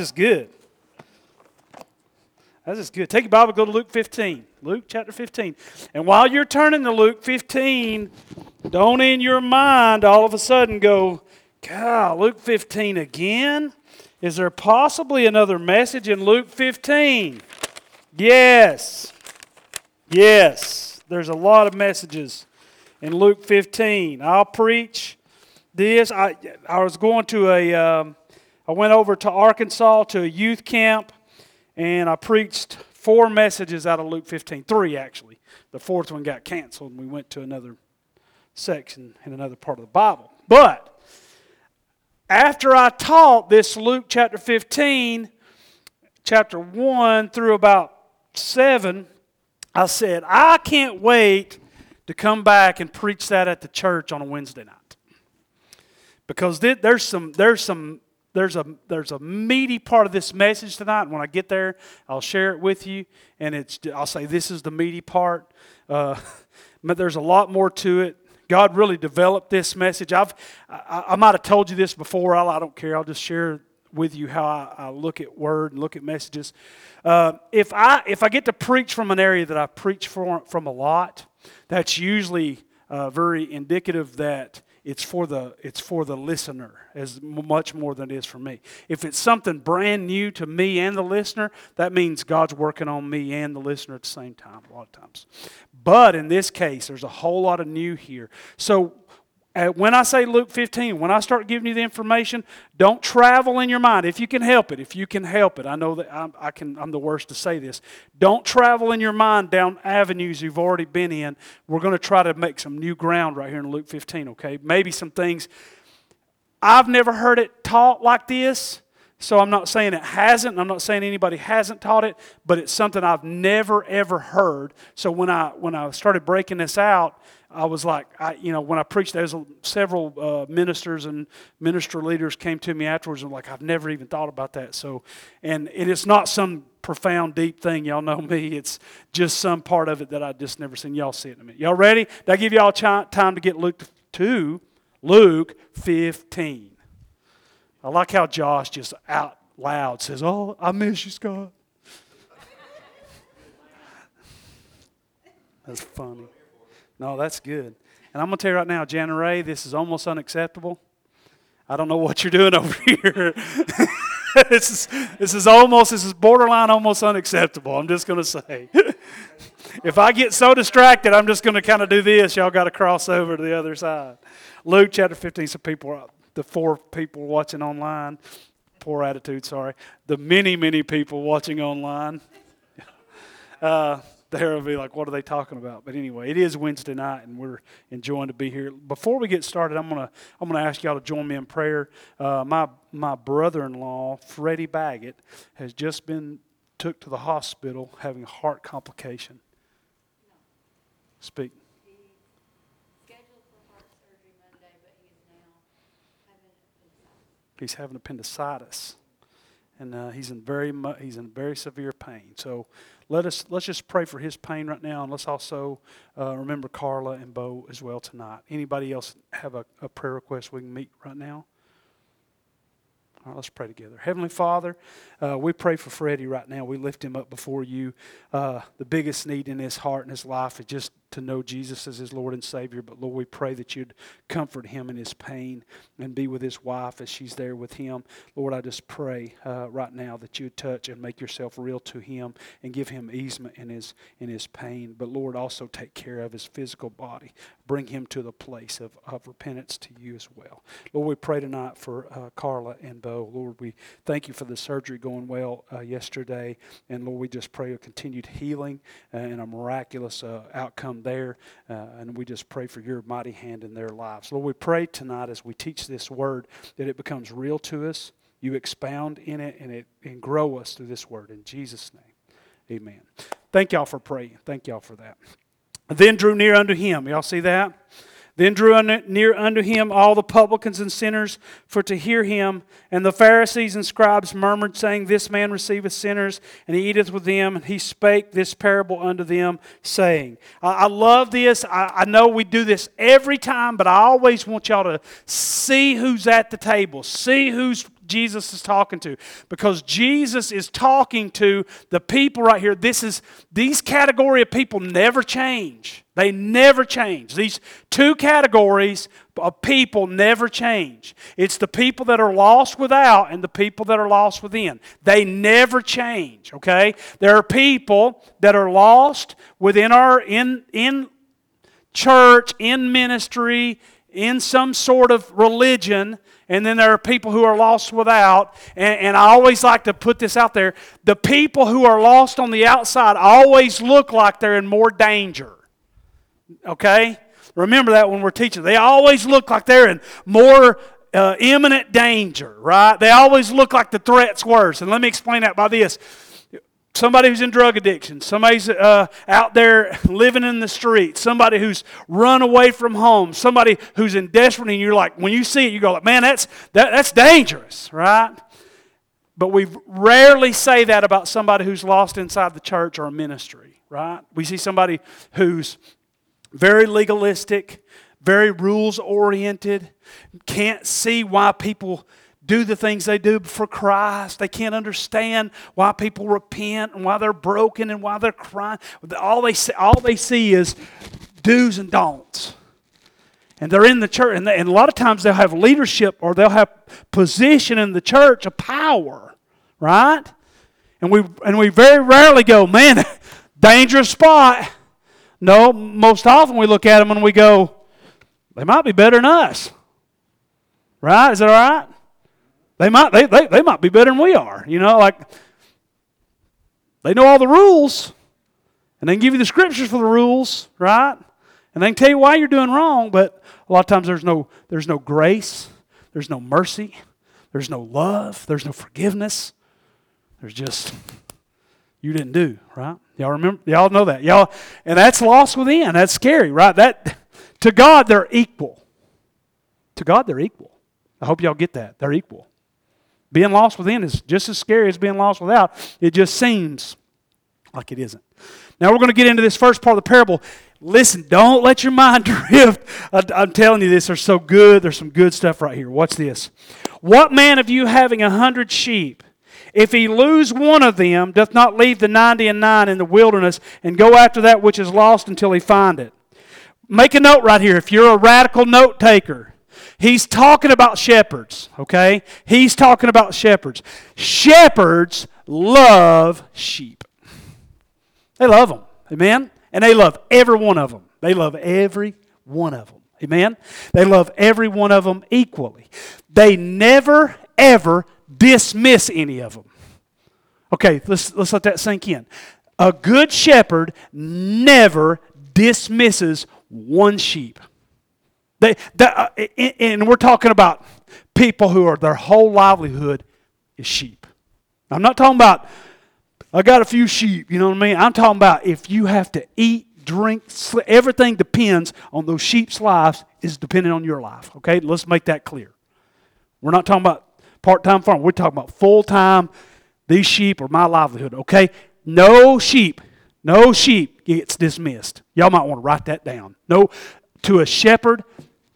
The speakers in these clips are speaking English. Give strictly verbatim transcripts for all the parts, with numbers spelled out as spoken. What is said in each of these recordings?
just good. That's just good. Take your Bible, go to Luke fifteen. Luke chapter fifteen. And while you're turning to Luke fifteen, don't in your mind all of a sudden go, God, Luke fifteen again? Is there possibly another message in Luke fifteen? Yes. Yes. There's a lot of messages in Luke fifteen. I'll preach this. I I was going to a, um, I went over to Arkansas to a youth camp, and I preached four messages out of Luke fifteen. Three, actually. The fourth one got canceled, and we went to another section in another part of the Bible. But after I taught this Luke chapter fifteen, chapter one through about seven, I said, I can't wait to come back and preach that at the church on a Wednesday night. Because there's some, there's some, there's a, there's a meaty part of this message tonight. And when I get there, I'll share it with you. And it's, I'll say, this is the meaty part. Uh, but there's a lot more to it. God really developed this message. I've, I, I might have told you this before. I, I don't care. I'll just share with you how I, I look at word and look at messages. Uh, if I if I get to preach from an area that I preach for, from a lot, that's usually uh, very indicative that it's for the it's for the listener as much more than it is for me. If it's something brand new to me and the listener, that means God's working on me and the listener at the same time a lot of times. But in this case, there's a whole lot of new here. So Uh, when I say Luke fifteen, when I start giving you the information, don't travel in your mind. If you can help it, if you can help it. I know that I'm, I can, I'm the worst to say this. Don't travel in your mind down avenues you've already been in. We're going to try to make some new ground right here in Luke fifteen, okay? Maybe some things. I've never heard it taught like this, so I'm not saying it hasn't. I'm not saying anybody hasn't taught it, but it's something I've never, ever heard. So when I when I started breaking this out, I was like, I, you know, when I preached, there's several uh, ministers and minister leaders came to me afterwards and were like, I've never even thought about that. So, and it is not some profound, deep thing. Y'all know me. It's just some part of it that I just never seen. Y'all see it in a minute. Y'all ready? Did I give y'all ch- time to get Luke to Luke fifteen? I like how Josh just out loud says, oh, I miss you, Scott. That's funny. No, that's good. And I'm going to tell you right now, Jana Ray, this is almost unacceptable. I don't know what you're doing over here. this is this is almost, this is borderline almost unacceptable. I'm just going to say. If I get so distracted, I'm just going to kind of do this. Y'all got to cross over to the other side. Luke chapter fifteen, some people, the four people watching online, poor attitude, sorry. The many, many people watching online. Uh They'll be like, what are they talking about? But anyway, it is Wednesday night, and we're enjoying to be here. Before we get started, I'm gonna I'm gonna ask y'all to join me in prayer. Uh, my my brother-in-law, Freddie Baggett, has just been took to the hospital having a heart complication. Speak. He's scheduled for heart surgery Monday, but he is now having appendicitis. He's having appendicitis, and uh, he's in very mu- he's in very severe pain. So. Let us, let's just pray for his pain right now, and let's also uh, remember Carla and Bo as well tonight. Anybody else have a, a prayer request we can meet right now? All right, let's pray together. Heavenly Father, uh, we pray for Freddie right now. We lift him up before you. Uh, the biggest need in his heart and his life is just to know Jesus as his Lord and Savior. But Lord, we pray that you'd comfort him in his pain and be with his wife as she's there with him. Lord, I just pray uh, right now that you'd touch and make yourself real to him and give him easement in his in his pain. But Lord, also take care of his physical body. Bring him to the place of, of repentance to you as well. Lord, we pray tonight for uh, Carla and Bo. Lord, we thank you for the surgery going well uh, yesterday. And Lord, we just pray a continued healing uh, and a miraculous uh, outcome there, uh, and we just pray for your mighty hand in their lives. Lord, we pray tonight as we teach this word that it becomes real to us. You expound in it and it and grow us through this word. In Jesus' name, amen. Thank y'all for praying. Thank y'all for that. Then drew near unto him. Y'all see that? Then drew near unto him all the publicans and sinners for to hear him. And the Pharisees and scribes murmured, saying, This man receiveth sinners, and he eateth with them. And he spake this parable unto them, saying, I, I love this. I, I know we do this every time, but I always want y'all to see who's at the table. See who's Jesus is talking to? Because Jesus is talking to the people right here. This is these category of people never change. They never change. These two categories of people never change. It's the people that are lost without and the people that are lost within. They never change, okay? There are people that are lost within our in in church, in ministry, in some sort of religion, and then there are people who are lost without. And, and I always like to put this out there. The people who are lost on the outside always look like they're in more danger. Okay? Remember that when we're teaching. They always look like they're in more uh, imminent danger, right? They always look like the threat's worse. And let me explain that by this. Somebody who's in drug addiction, somebody's uh, out there living in the streets, somebody who's run away from home, somebody who's in desperate need, and you're like, when you see it, you go like, man, that's that, that's dangerous, right? But we rarely say that about somebody who's lost inside the church or a ministry, right? We see somebody who's very legalistic, very rules-oriented, can't see why people do the things they do for Christ. They can't understand why people repent and why they're broken and why they're crying. All they see, all they see is do's and don'ts. And they're in the church, and, they, and a lot of times they'll have leadership or they'll have position in the church of power, right? And we and we very rarely go, man, dangerous spot. No, most often we look at them and we go, they might be better than us, right? Is that all right? They might they, they, they might be better than we are. You know, like they know all the rules. And they can give you the scriptures for the rules, right? And they can tell you why you're doing wrong, but a lot of times there's no there's no grace, there's no mercy, there's no love, there's no forgiveness. There's just you didn't do, right? Y'all remember? Y'all know that. Y'all and that's lost within. That's scary, right? That to God they're equal. To God they're equal. I hope y'all get that. They're equal. Being lost within is just as scary as being lost without. It just seems like it isn't. Now we're going to get into this first part of the parable. Listen, don't let your mind drift. I'm telling you this, they're so good. There's some good stuff right here. Watch this. What man of you having a hundred sheep, if he lose one of them, doth not leave the ninety and nine in the wilderness and go after that which is lost until he find it? Make a note right here. If you're a radical note taker, he's talking about shepherds, okay? He's talking about shepherds. Shepherds love sheep. They love them, amen? And they love every one of them. They love every one of them, amen? They love every one of them equally. They never, ever dismiss any of them. Okay, let's, let's let that sink in. A good shepherd never dismisses one sheep. They, they, uh, and we're talking about people who are, their whole livelihood is sheep. I'm not talking about, I got a few sheep, you know what I mean? I'm talking about if you have to eat, drink, sleep, everything depends on those sheep's lives is dependent on your life, okay? Let's make that clear. We're not talking about part-time farm. We're talking about full-time, these sheep are my livelihood, okay? No sheep, no sheep gets dismissed. Y'all might want to write that down. No, to a shepherd,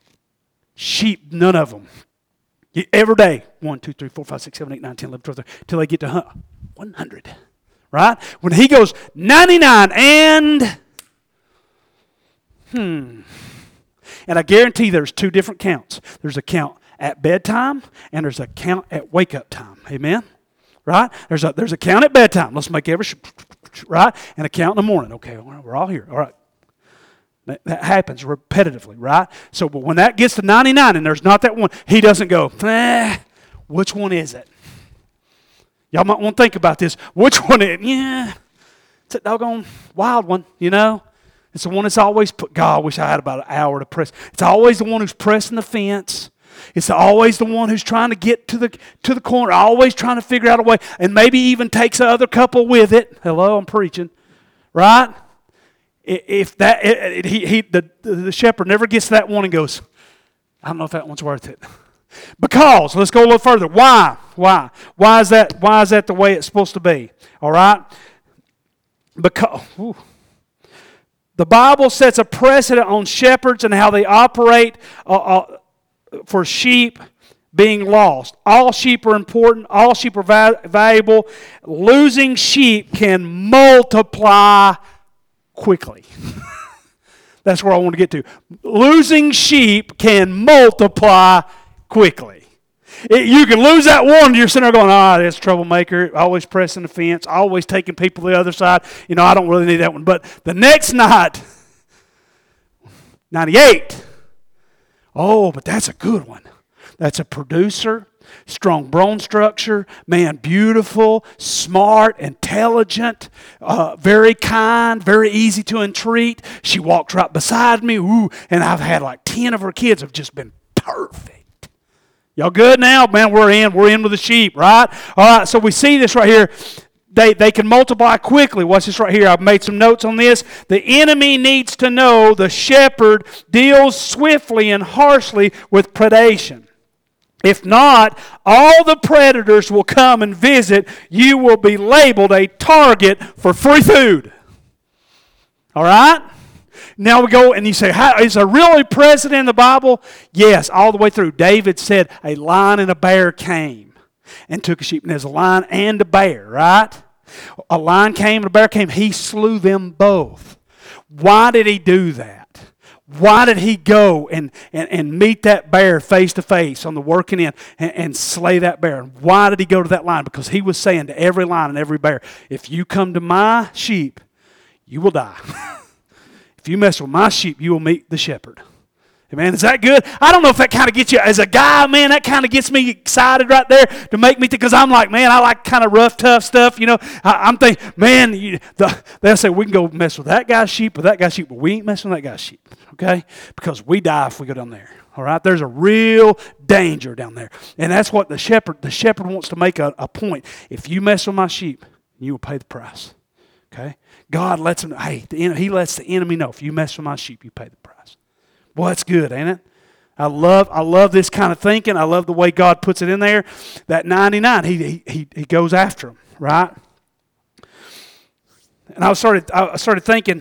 sheep, none of them. Every day, one, two, three, four, five, six, seven, eight, nine, ten, eleven, twelve, thirteen, till they get to one hundred. Right? When he goes ninety-nine and, hmm. And I guarantee there's two different counts. There's a count at bedtime and there's a count at wake-up time. Amen? Right? There's a, there's a count at bedtime. Let's make every, right? And a count in the morning. Okay, we're all here. All right. That happens repetitively, right? So but when that gets to ninety-nine and there's not that one, he doesn't go, eh, which one is it? Y'all might want to think about this. Which one is it? Yeah, it's a doggone wild one, you know? It's the one that's always put, God, I wish I had about an hour to press. It's always the one who's pressing the fence. It's always the one who's trying to get to the to the corner, always trying to figure out a way, and maybe even takes the other couple with it. Hello, I'm preaching, right? If that it, it, he, he the, the shepherd never gets to that one and goes, I don't know if that one's worth it. Because, let's go a little further. Why? Why? Why is that, why is that the way it's supposed to be? All right? Because ooh, the Bible sets a precedent on shepherds and how they operate uh, uh, for sheep being lost. All sheep are important. All sheep are va- valuable. Losing sheep can multiply quickly. That's where I want to get to. Losing sheep can multiply quickly. It, you can lose that one, you're sitting there going, ah, that's a troublemaker, always pressing the fence, always taking people to the other side. You know, I don't really need that one. But the next night, ninety-eight. Oh, but that's a good one. That's a producer, strong bone structure, man, beautiful, smart, intelligent, uh, very kind, very easy to entreat. She walks right beside me, ooh, and I've had like ten of her kids have just been perfect. Y'all good now? Man, we're in. We're in with the sheep, right? All right, so we see this right here. They, they can multiply quickly. Watch this right here. I've made some notes on this. The enemy needs to know the shepherd deals swiftly and harshly with predation. If not, all the predators will come and visit. You will be labeled a target for free food. All right? Now we go and you say, how, is there really precedent in the Bible? Yes, all the way through. David said a lion and a bear came and took a sheep. And there's a lion and a bear, right? A lion came and a bear came. He slew them both. Why did he do that? Why did he go and, and, and meet that bear face to face on the working end and, and slay that bear? And why did he go to that lion? Because he was saying to every lion and every bear, if you come to my sheep, you will die. If you mess with my sheep, you will meet the shepherd. Amen. Is that good? I don't know if that kind of gets you, as a guy, man, that kind of gets me excited right there to make me think, because I'm like, man, I like kind of rough, tough stuff, you know. I, I'm thinking, man, you, the, they'll say we can go mess with that guy's sheep or that guy's sheep, but we ain't messing with that guy's sheep, okay? Because we die if we go down there, all right? There's a real danger down there. And that's what the shepherd, the shepherd wants to make a, a point. If you mess with my sheep, you will pay the price, okay? God lets him, hey, the, he lets the enemy know, if you mess with my sheep, you pay the price. Well, that's good, ain't it? I love I love this kind of thinking. I love the way God puts it in there. That ninety-nine, he he he goes after him, right? And I started I started thinking,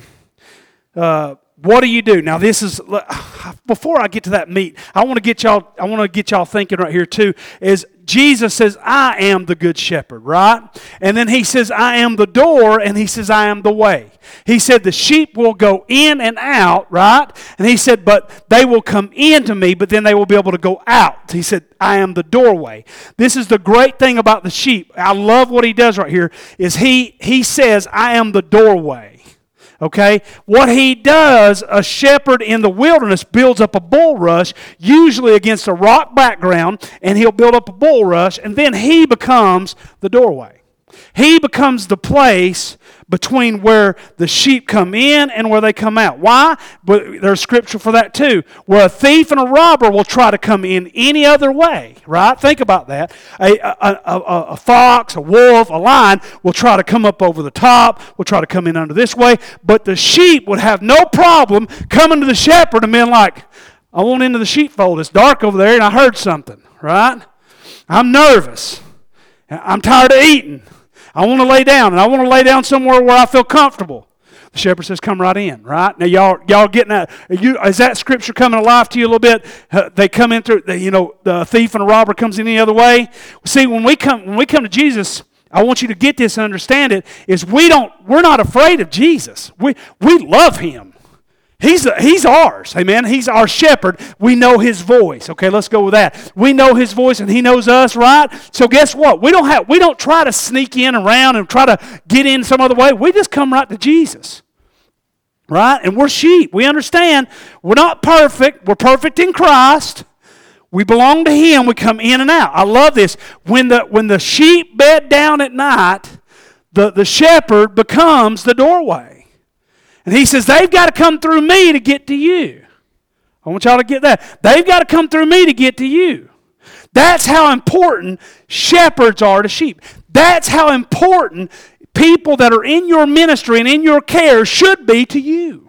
uh, what do you do? Now this is, before I get to that meat, I want to get y'all I want to get y'all thinking right here too, is Jesus says, I am the good shepherd, right? And then he says, I am the door, and he says, I am the way. He said the sheep will go in and out, right? And he said, but they will come into me, but then they will be able to go out. He said, I am the doorway. This is the great thing about the sheep. I love what he does right here, is he, he says, I am the doorway. Okay? What he does, a shepherd in the wilderness builds up a bulrush, usually against a rock background, and he'll build up a bulrush, and then he becomes the doorway. He becomes the place between where the sheep come in and where they come out. Why? But there's scripture for that too. Where a thief and a robber will try to come in any other way, right? Think about that. A, a, a, a fox, a wolf, a lion will try to come up over the top, will try to come in under this way, but the sheep would have no problem coming to the shepherd and being like, I want into the sheepfold. It's dark over there and I heard something, right? I'm nervous. I'm tired of eating. I want to lay down, and I want to lay down somewhere where I feel comfortable. The shepherd says, come right in, right? Now, y'all y'all getting that? You, is that scripture coming alive to you a little bit? Uh, they come in through, they, you know, the thief and the robber comes in the other way. See, when we come when we come to Jesus, I want you to get this and understand it, is we don't, we're not afraid of Jesus. We, we love him. He's, he's ours, amen? He's our shepherd. We know his voice. Okay, let's go with that. We know his voice and he knows us, right? So guess what? We don't have, we don't try to sneak in around and try to get in some other way. We just come right to Jesus, right? And we're sheep. We understand we're not perfect. We're perfect in Christ. We belong to him. We come in and out. I love this. When the, when the sheep bed down at night, the, the shepherd becomes the doorway. And he says, they've got to come through me to get to you. I want y'all to get that. They've got to come through me to get to you. That's how important shepherds are to sheep. That's how important people that are in your ministry and in your care should be to you.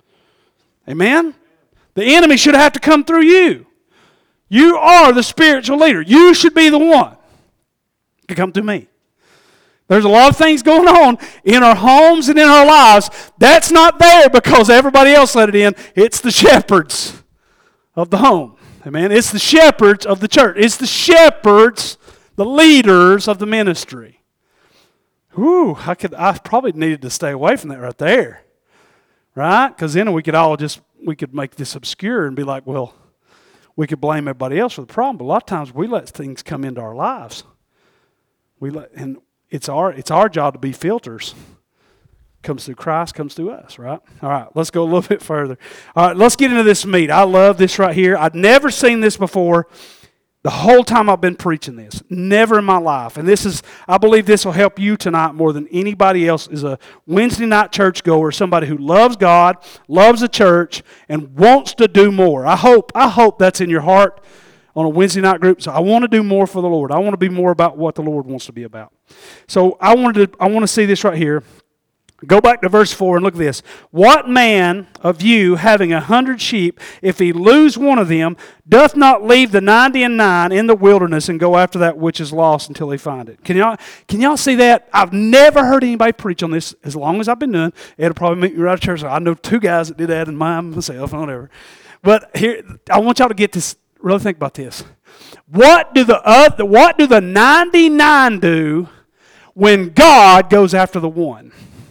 Amen? The enemy should have to come through you. You are the spiritual leader. You should be the one to come through me. There's a lot of things going on in our homes and in our lives. That's not there because everybody else let it in. It's the shepherds of the home. Amen. It's the shepherds of the church. It's the shepherds, the leaders of the ministry. Whew, I could I probably needed to stay away from that right there. Right? Because then we could all just, we could make this obscure and be like, well, we could blame everybody else for the problem. But a lot of times we let things come into our lives. We let, and it's our it's our job to be filters. Comes through Christ, comes through us, right? All right, let's go a little bit further. All right, let's get into this meat. I love this right here. I'd never seen this before the whole time I've been preaching this. Never in my life. And this is, I believe this will help you tonight more than anybody else is a Wednesday night churchgoer, somebody who loves God, loves the church, and wants to do more. I hope, I hope that's in your heart on a Wednesday night group. So I want to do more for the Lord. I want to be more about what the Lord wants to be about. So I wanted to, I want to see this right here. Go back to verse four and look at this. What man of you, having a hundred sheep, if he lose one of them, doth not leave the ninety and nine in the wilderness and go after that which is lost until he find it? Can y'all, can y'all see that? I've never heard anybody preach on this as long as I've been doing. It'll probably meet me right at church. I know two guys that did that and mine myself and whatever. But here, I want y'all to get this, really think about this. What do the other, what do the ninety-nine do when God goes after the one?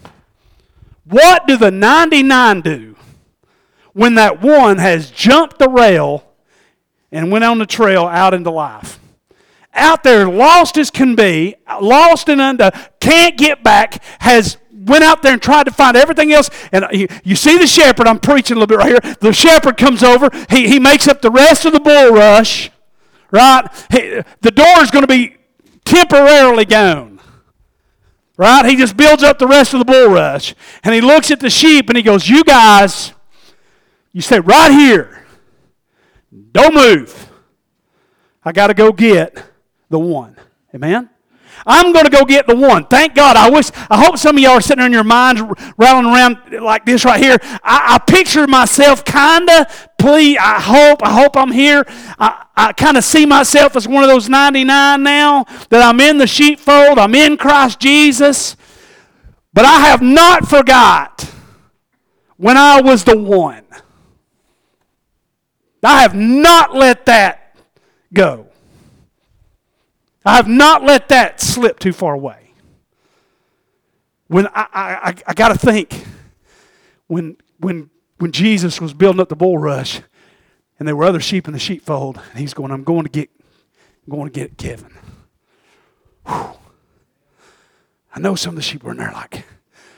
What do the ninety-nine do when that one has jumped the rail and went on the trail out into life? Out there, lost as can be, lost and under, can't get back, has went out there and tried to find everything else. And you, you see the shepherd, I'm preaching a little bit right here. The shepherd comes over, he, he makes up the rest of the bulrush, right? He, the door is going to be temporarily gone. Right? He just builds up the rest of the bulrush. And he looks at the sheep and he goes, you guys, you stay right here. Don't move. I got to go get the one. Amen? I'm going to go get the one. Thank God. I wish, I hope some of y'all are sitting there in your minds rattling around like this right here. I, I picture myself kind of, please, I hope, I hope I'm here. I, I kind of see myself as one of those ninety-nine now, that I'm in the sheepfold, I'm in Christ Jesus. But I have not forgot when I was the one. I have not let that go. I have not let that slip too far away. When I, I, I, I got to think, when when when Jesus was building up the bulrush, and there were other sheep in the sheepfold, and he's going, I'm going to get, I'm going to get Kevin. Whew. I know some of the sheep were in there like,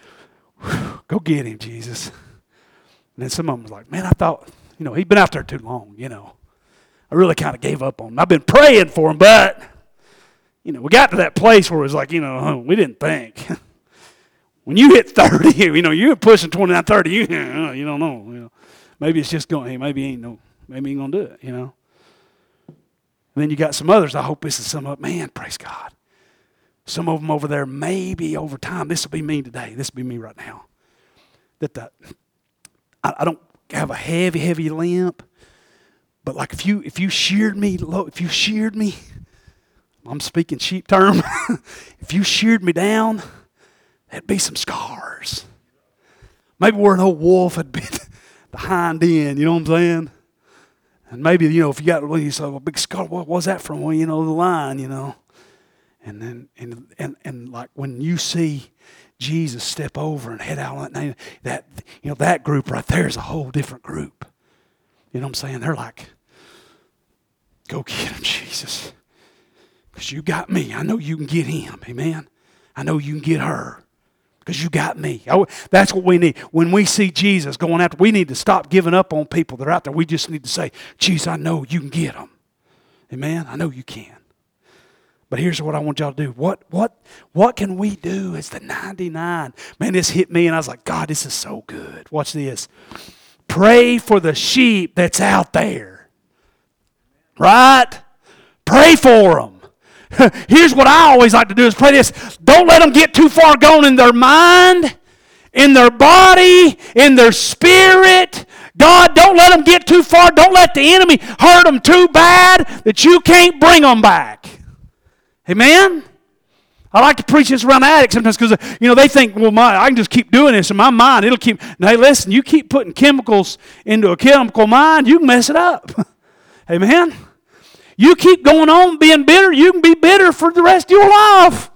go get him, Jesus. And then some of them was like, man, I thought, you know, he'd been out there too long, you know. I really kind of gave up on him. I've been praying for him, but you know, we got to that place where it was like, you know, we didn't think. When you hit thirty, you know, you're pushing twenty-nine, thirty, you, you don't know. You know, maybe it's just going, hey, maybe he ain't no, maybe he ain't going to do it, you know. And then you got some others. I hope this is some of, man, praise God. Some of them over there, maybe over time, this will be me today. This will be me right now. That the, I, I don't have a heavy, heavy limp, but like if you if you sheared me, if you sheared me, I'm speaking sheep term. If you sheared me down, there'd be some scars. Maybe where an old wolf had been the hind end, you know what I'm saying? And maybe, you know, if you got you saw a big scar, what was that from? Well, you know, the line, you know. And then, and and and like when you see Jesus step over and head out on that name, that, you know, that group right there is a whole different group. You know what I'm saying? They're like, go get him, Jesus. Because you got me. I know you can get him. Amen. I know you can get her. Because you got me. I, that's what we need. When we see Jesus going after, we need to stop giving up on people that are out there. We just need to say, Jesus, I know you can get them. Amen. I know you can. But here's what I want y'all to do. What, what, what can we do as the ninety-nine? Man, this hit me and I was like, God, this is so good. Watch this. Pray for the sheep that's out there. Right? Pray for them. Here's what I always like to do is pray this. Don't let them get too far gone in their mind, in their body, in their spirit. God, don't let them get too far. Don't let the enemy hurt them too bad that you can't bring them back. Amen? I like to preach this around addicts sometimes because, you know, they think, well, my, I can just keep doing this in my mind. It'll keep, now, hey, listen, you keep putting chemicals into a chemical mind, you can mess it up. Amen? You keep going on being bitter, you can be bitter for the rest of your life.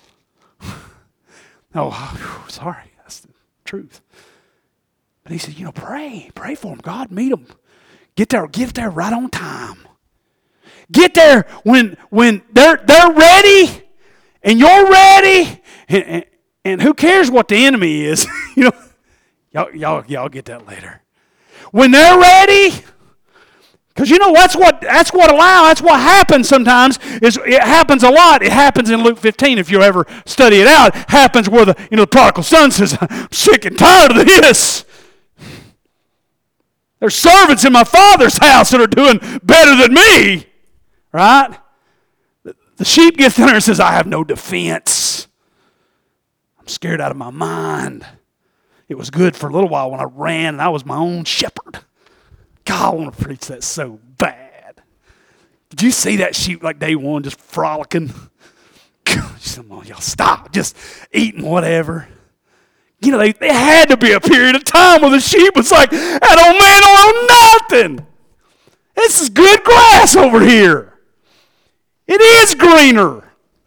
Oh, sorry. That's the truth. But he said, you know, pray. Pray for them. God, meet them. Get there, get there right on time. Get there when when they're they're ready and you're ready. And, and, and who cares what the enemy is? You know, y'all, y'all, y'all get that later. When they're ready, because you know that's what that's what allow that's what happens sometimes. Is it happens a lot. It happens in Luke fifteen if you ever study it out. It happens where the you know the prodigal son says, "I'm sick and tired of this. There's servants in my father's house that are doing better than me." Right? The sheep gets there and says, "I have no defense. I'm scared out of my mind. It was good for a little while when I ran and I was my own shepherd." God, I want to preach that so bad. Did you see that sheep like day one just frolicking? Come on, y'all stop. Just eating whatever. You know, they, they had to be a period of time where the sheep was like, that old man don't know nothing. This is good grass over here. It is greener.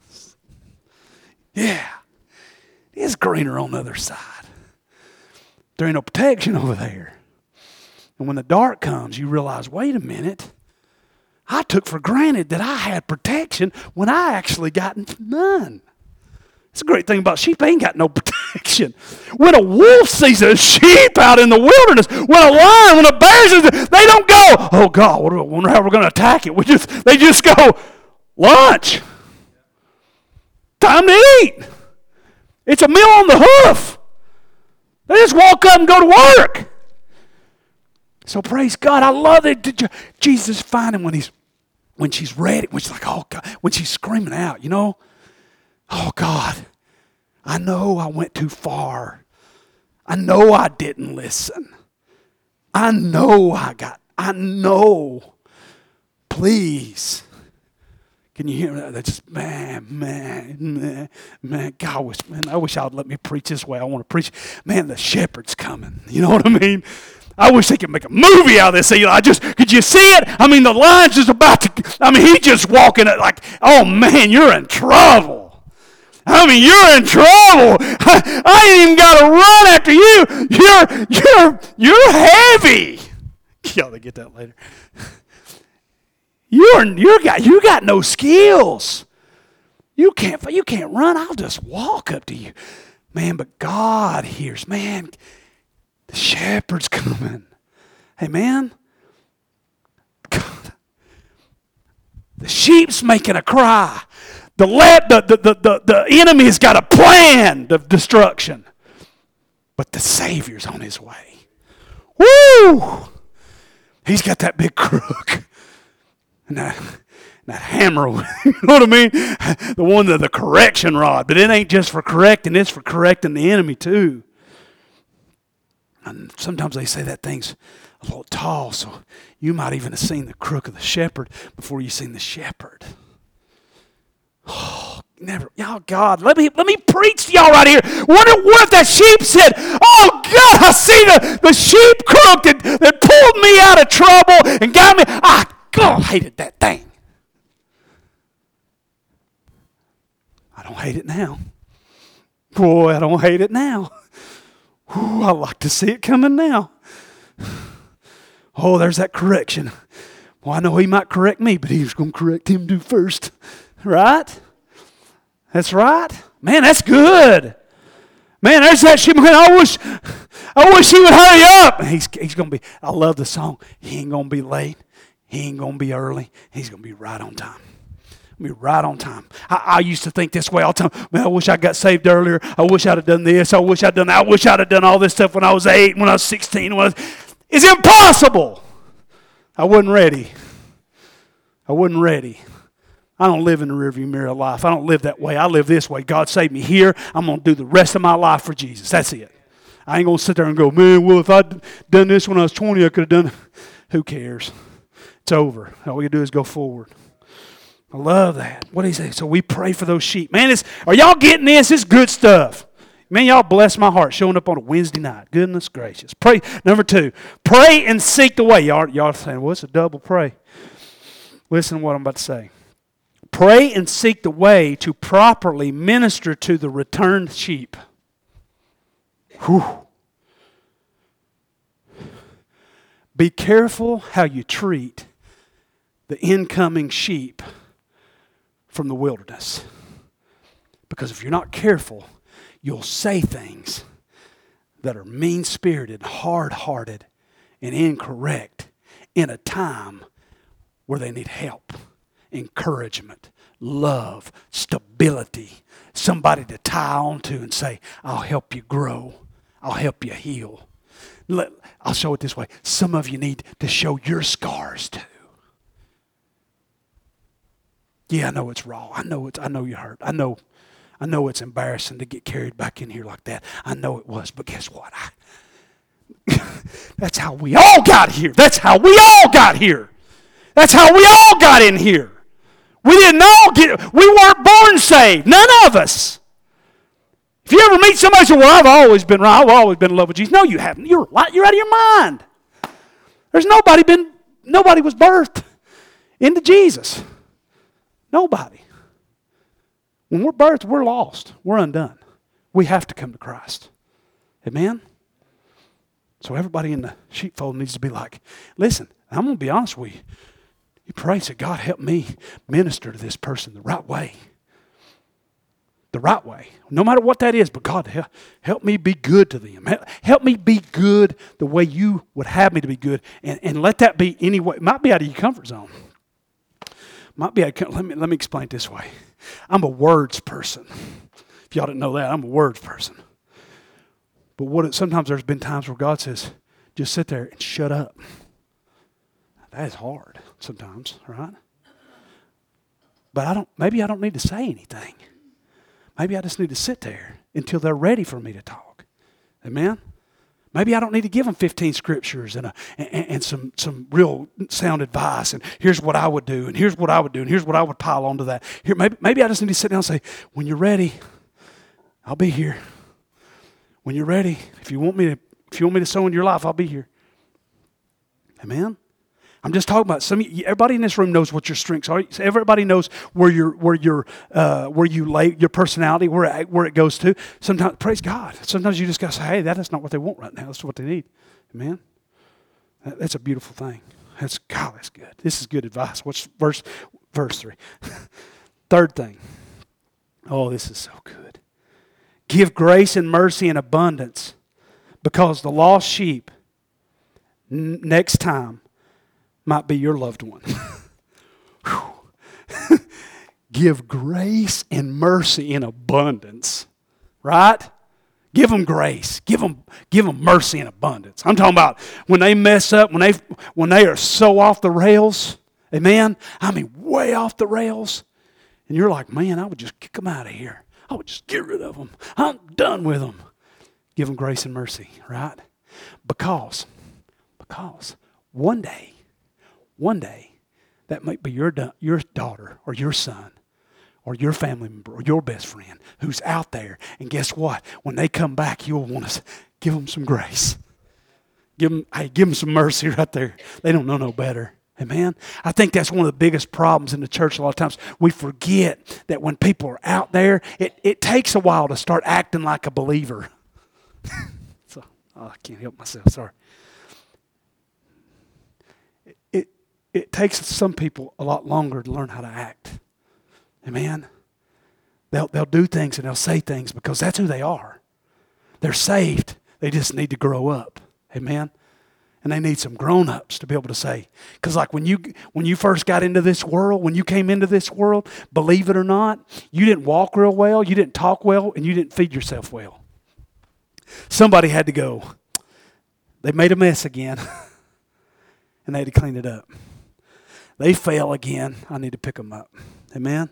Yeah. It is greener on the other side. There ain't no protection over there. And when the dark comes, you realize, wait a minute. I took for granted that I had protection when I actually got none. It's a great thing about sheep. They ain't got no protection. When a wolf sees a sheep out in the wilderness, when a lion, when a bear sees it, they don't go, oh God, what do I wonder how we're going to attack it. We just, they just go, lunch. Time to eat. It's a meal on the hoof. They just walk up and go to work. So praise God. I love it. Jesus find him when he's when she's ready, when she's like, oh God, when she's screaming out, you know, oh God, I know I went too far. I know I didn't listen. I know I got, I know. Please. Can you hear that? That's just, man, man, man, man, God, I wish, man, I wish I would let me preach this way. I want to preach. Man, the shepherd's coming. You know what I mean? I wish they could make a movie out of this. I just, could you see it? I mean, the lion's just about to, I mean, he's just walking it like, oh man, you're in trouble. I mean, you're in trouble. I, I ain't even got to run after you. You're, you're, you're heavy. Y'all to get that later. You're, you got, you got no skills. You can't, you can't run. I'll just walk up to you. Man, but God hears, man, the shepherd's coming. Hey, man. God. The sheep's making a cry. The, le- the, the, the, the, the enemy's got a plan of destruction. But the Savior's on his way. Woo! He's got that big crook. And that, that hammer, you know what I mean? The one, the, the correction rod. But it ain't just for correcting, it's for correcting the enemy too. And sometimes they say that thing's a little tall, so you might even have seen the crook of the shepherd before you seen the shepherd. Oh, never, y'all, God, let me let me preach to y'all right here. Wonder what if that sheep said, oh God, I see the, the sheep crook that, that pulled me out of trouble and got me. I God, I hated that thing. I don't hate it now. Boy, I don't hate it now. Ooh, I like to see it coming now. Oh, there's that correction. Well, I know he might correct me, but he's going to correct him too first. Right? That's right. Man, that's good. Man, there's that shit. Man, I wish, I wish he would hurry up. He's, he's going to be, I love the song. He ain't going to be late. He ain't going to be early. He's going to be right on time. Be right on time. I, I used to think this way all the time. Man, I wish I got saved earlier. I wish I'd have done this. I wish I'd done that. I wish I'd have done all this stuff when I was eight, when I was sixteen. When I was, it's impossible. I wasn't ready. I wasn't ready. I don't live in the rearview mirror of life. I don't live that way. I live this way. God saved me here. I'm going to do the rest of my life for Jesus. That's it. I ain't going to sit there and go, man, well, if I'd done this when I was twenty, I could have done it. Who cares? It's over. All we do is go forward. I love that. What do he say? So we pray for those sheep. Man, it's, are y'all getting this? It's good stuff. Man, y'all bless my heart showing up on a Wednesday night. Goodness gracious. Pray. Number two, pray and seek the way. Y'all, y'all saying, well, it's a double pray. Listen to what I'm about to say. Pray and seek the way to properly minister to the returned sheep. Whew. Be careful how you treat the incoming sheep from the wilderness. Because if you're not careful, you'll say things that are mean-spirited, hard-hearted, and incorrect in a time where they need help, encouragement, love, stability, somebody to tie on to and say, I'll help you grow. I'll help you heal. Let, I'll show it this way. Some of you need to show your scars too. Yeah, I know it's raw. I know it's I know you hurt. I know I know it's embarrassing to get carried back in here like that. I know it was, but guess what? I, that's how we all got here. That's how we all got here. That's how we all got in here. We didn't all get, we weren't born saved. None of us. If you ever meet somebody who says, well, I've always been right, I've always been in love with Jesus. No, you haven't. You're, you're out of your mind. There's nobody been, nobody was birthed into Jesus. Nobody. When we're birthed, we're lost. We're undone. We have to come to Christ. Amen? So everybody in the sheepfold needs to be like, listen, I'm going to be honest with you. You pray, say, God, help me minister to this person the right way. The right way. No matter what that is, but God, help, help me be good to them. Help, help me be good the way you would have me to be good. And, and let that be any way. It might be out of your comfort zone. Might be out of, let me, let me explain it this way. I'm a words person. If y'all didn't know that, I'm a words person. But what it, sometimes there's been times where God says, just sit there and shut up. That is hard sometimes, right? But I don't. Maybe I don't need to say anything. Maybe I just need to sit there until they're ready for me to talk. Amen? Maybe I don't need to give them fifteen scriptures and, a, and, and some, some real sound advice. And here's what I would do. And here's what I would do. And here's what I would pile onto that. Here, maybe, maybe I just need to sit down and say, when you're ready, I'll be here. When you're ready, if you want me to, if you want me to sow in your life, I'll be here. Amen? I'm just talking about some. Everybody in this room knows what your strengths are. Everybody knows where your where your uh, where you lay your personality, where it, where it goes to. Sometimes, praise God. Sometimes you just got to say, "Hey, that is not what they want right now. That's what they need." Amen. That, that's a beautiful thing. That's God. That's good. This is good advice. What's verse verse three? Third thing. Oh, this is so good. Give grace and mercy in abundance, because the lost sheep n- next time might be your loved one. Give grace and mercy in abundance, right? Give them grace. Give them, give them mercy in abundance. I'm talking about when they mess up, when they when they are so off the rails, amen? I mean, way off the rails. And you're like, man, I would just kick them out of here. I would just get rid of them. I'm done with them. Give them grace and mercy, right? Because, because one day, One day, that might be your, da- your daughter or your son or your family member or your best friend who's out there. And guess what? When they come back, you'll want to give them some grace. Give them, hey, give them some mercy right there. They don't know no better. Amen? I think that's one of the biggest problems in the church a lot of times. We forget that when people are out there, it, it takes a while to start acting like a believer. so, oh, I can't help myself, sorry. It takes some people a lot longer to learn how to act. Amen? They'll, they'll do things and they'll say things because that's who they are. They're saved. They just need to grow up. Amen? And they need some grown-ups to be able to say. Because like when you when you first got into this world, when you came into this world, believe it or not, you didn't walk real well, you didn't talk well, and you didn't feed yourself well. Somebody had to go. They made a mess again. And they had to clean it up. They fail again. I need to pick them up. Amen?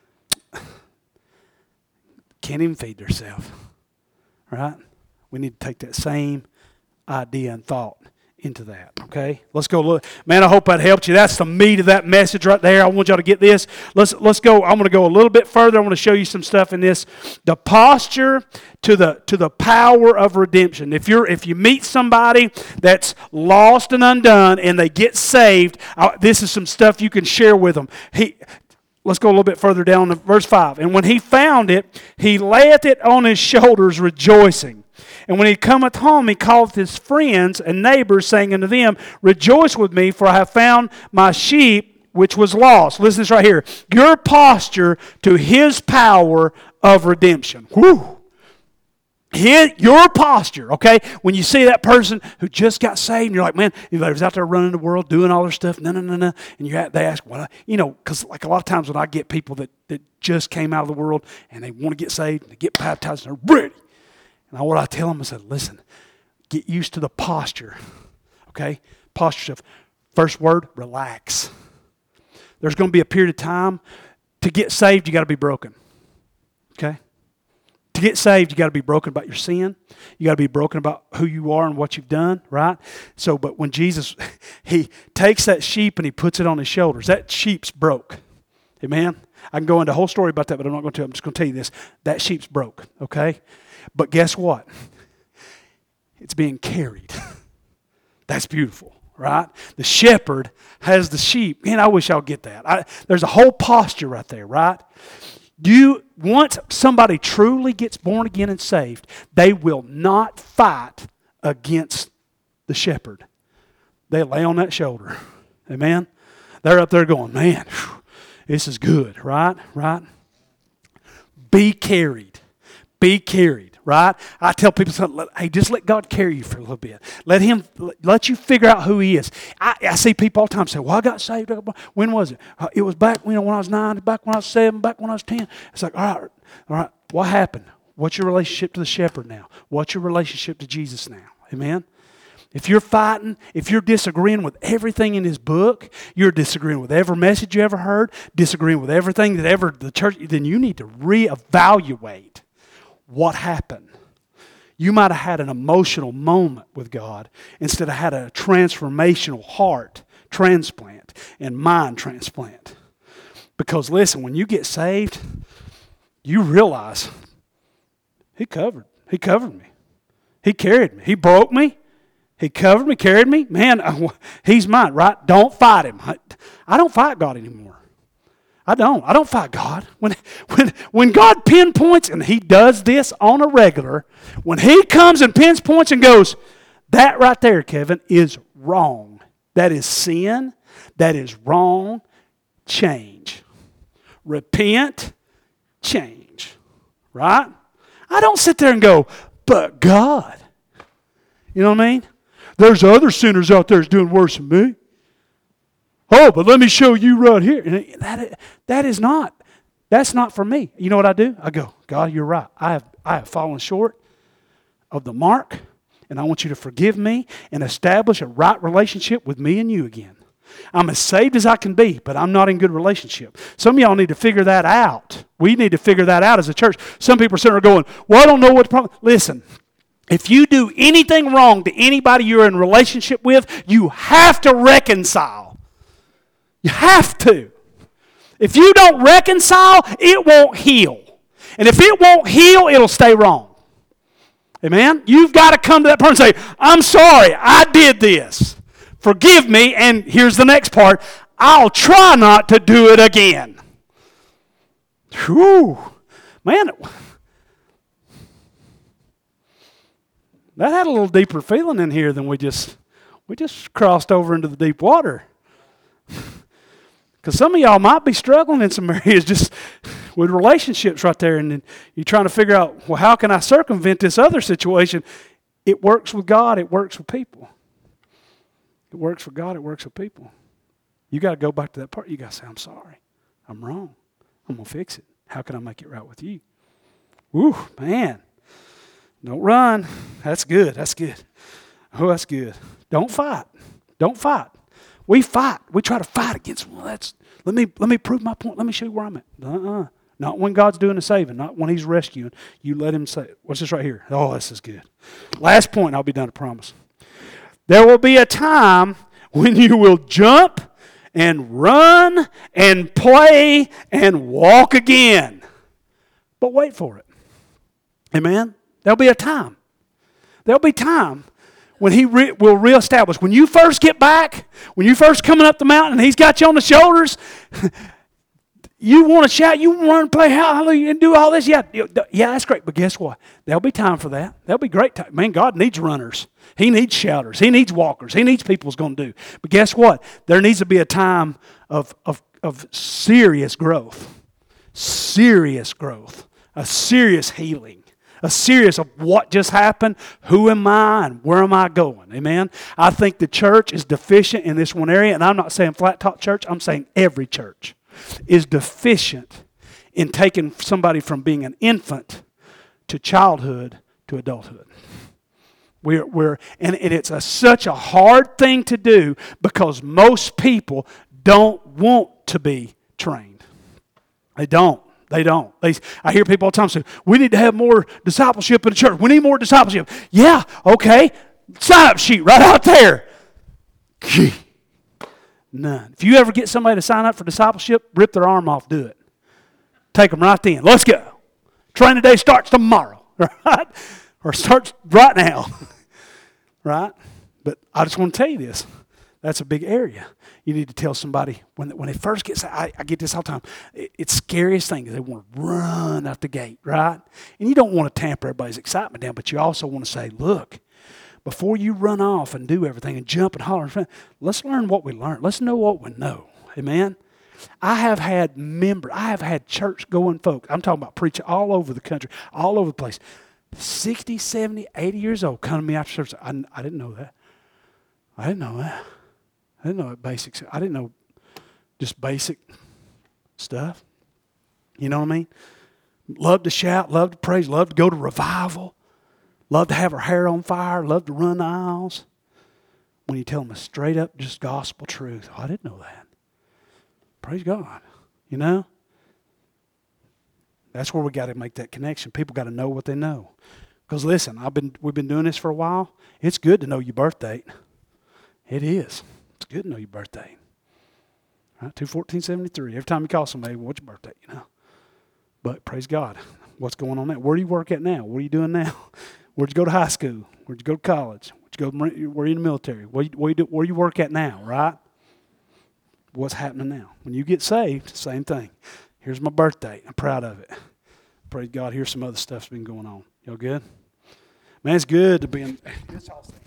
Can't even feed themselves. Right? We need to take that same idea and thought into that, okay? Let's go look. Man, I hope that helped you. That's the meat of that message right there. I want y'all to get this. Let's let's go. I'm going to go a little bit further. I want to show you some stuff in this. The posture to the to the power of redemption. If you're if you meet somebody that's lost and undone and they get saved, uh, this is some stuff you can share with them. He Let's go a little bit further down to verse five. And when he found it, he layeth it on his shoulders, rejoicing. And when he cometh home, he calleth his friends and neighbors, saying unto them, Rejoice with me, for I have found my sheep which was lost. Listen to this right here. Your posture to his power of redemption. Whew. His, your posture, okay? When you see that person who just got saved, and you're like, man, he was out there running the world, doing all their stuff, no, no, no, no. And you they ask, well, you know, because like a lot of times when I get people that, that just came out of the world and they want to get saved, and they get baptized, and they're ready. And I, what I tell them, I said, listen, get used to the posture, okay? Posture stuff. First word, relax. There's going to be a period of time. To get saved, you got to be broken, okay? To get saved, you got to be broken about your sin. You got to be broken about who you are and what you've done, right? So, but when Jesus, he takes that sheep and he puts it on his shoulders, that sheep's broke. Amen? I can go into a whole story about that, but I'm not going to. I'm just going to tell you this. That sheep's broke, okay? But guess what? It's being carried. That's beautiful, right? The shepherd has the sheep. Man, I wish I'll get that. I, there's a whole posture right there, right? You once somebody truly gets born again and saved, they will not fight against the shepherd. They lay on that shoulder. Amen? They're up there going, man, whew, this is good, right? Right? Be carried. Be carried, right? I tell people something, hey, just let God carry you for a little bit. Let him, let you figure out who he is. I, I see people all the time say, well, I got saved. When was it? Uh, it was back you know, when I was nine, back when I was seven, back when I was ten. It's like, all right, all right, what happened? What's your relationship to the shepherd now? What's your relationship to Jesus now? Amen? If you're fighting, if you're disagreeing with everything in his book, you're disagreeing with every message you ever heard, disagreeing with everything that ever the church, then you need to reevaluate what happened. You might have had an emotional moment with God instead of had a transformational heart transplant and mind transplant. Because listen, when you get saved, you realize he covered. He covered me. He carried me. He broke me. He covered me, carried me. Man, he's mine, right? Don't fight him. I don't fight God anymore. I don't. I don't fight God. When, when, when God pinpoints, and he does this on a regular, when he comes and pinpoints and goes, that right there, Kevin, is wrong. That is sin. That is wrong. Change. Repent. Change. Right? I don't sit there and go, but God. You know what I mean? There's other sinners out there that's doing worse than me. Oh, but let me show you right here. And that, that is not, that's not for me. You know what I do? I go, God, you're right. I have, I have fallen short of the mark, and I want you to forgive me and establish a right relationship with me and you again. I'm as saved as I can be, but I'm not in good relationship. Some of y'all need to figure that out. We need to figure that out as a church. Some people are sitting there going, well, I don't know what the problem. Listen, if you do anything wrong to anybody you're in relationship with, you have to reconcile. You have to. If you don't reconcile, it won't heal. And if it won't heal, it'll stay wrong. Amen? You've got to come to that person and say, I'm sorry, I did this. Forgive me, and here's the next part, I'll try not to do it again. Whew. Man, that had a little deeper feeling in here than we just, we just crossed over into the deep water. Because some of y'all might be struggling in some areas just with relationships right there, and you're trying to figure out, well, how can I circumvent this other situation? It works with God. It works with people. It works with God. It works with people. You got to go back to that part. You got to say, I'm sorry. I'm wrong. I'm going to fix it. How can I make it right with you? Woo, man. Don't run. That's good. That's good. Oh, that's good. Don't fight. Don't fight. We fight. We try to fight against, well, that's, let me let me prove my point. Let me show you where I'm at. Uh-uh. Not when God's doing the saving. Not when he's rescuing. You let him say, what's this right here? Oh, this is good. Last point, I'll be done, I promise. There will be a time when you will jump and run and play and walk again. But wait for it. Amen? There'll be a time. There'll be time when he re- will reestablish. When you first get back, when you first coming up the mountain and he's got you on the shoulders, you want to shout, you want to run and play hallelujah and do all this. Yeah, yeah, that's great. But guess what? There'll be time for that. There'll be great time. Man, God needs runners. He needs shouters. He needs walkers. He needs people who's going to do. But guess what? There needs to be a time of, of, of serious growth. Serious growth. A serious healing. A serious of what just happened, who am I, and where am I going? Amen? I think the church is deficient in this one area, and I'm not saying Flat Top Church, I'm saying every church is deficient in taking somebody from being an infant to childhood to adulthood. We're, we're, and, and it's a, such a hard thing to do because most people don't want to be trained. They don't. They don't. They, I hear people all the time say, we need to have more discipleship in the church. We need more discipleship. Yeah, okay. Sign up sheet right out there. None. If you ever get somebody to sign up for discipleship, rip their arm off, do it. Take them right then. Let's go. Training day starts tomorrow, right? Or starts right now, right? But I just want to tell you this. That's a big area. You need to tell somebody, when when they first get, I, I get this all the time, it, it's the scariest thing is they want to run out the gate, right? And you don't want to tamper everybody's excitement down, but you also want to say, look, before you run off and do everything and jump and holler, let's learn what we learned. Let's know what we know. Amen? I have had members, I have had church-going folk, I'm talking about preaching all over the country, all over the place, sixty, seventy, eighty years old, come to me after service. I, I didn't know that. I didn't know that. I didn't know basics. I didn't know just basic stuff. You know what I mean? Love to shout, love to praise, love to go to revival, love to have her hair on fire, love to run the aisles. When you tell them a straight up just gospel truth, oh, I didn't know that. Praise God. You know? That's where we got to make that connection. People got to know what they know. Because listen, I've been we've been doing this for a while. It's good to know your birth date. It is. It's good to know your birth date. Right? two fourteen seventy-three. Every time you call somebody, well, what's your birth date? You know. But praise God. What's going on now? Where do you work at now? What are you doing now? Where'd you go to high school? Where'd you go to college? Where'd you go? Where are you in the military? Where you, where you, do, where you work at now? Right? What's happening now? When you get saved, same thing. Here's my birth date. I'm proud of it. Praise God. Here's some other stuff's been going on. Y'all good? Man, it's good to be in. That's all.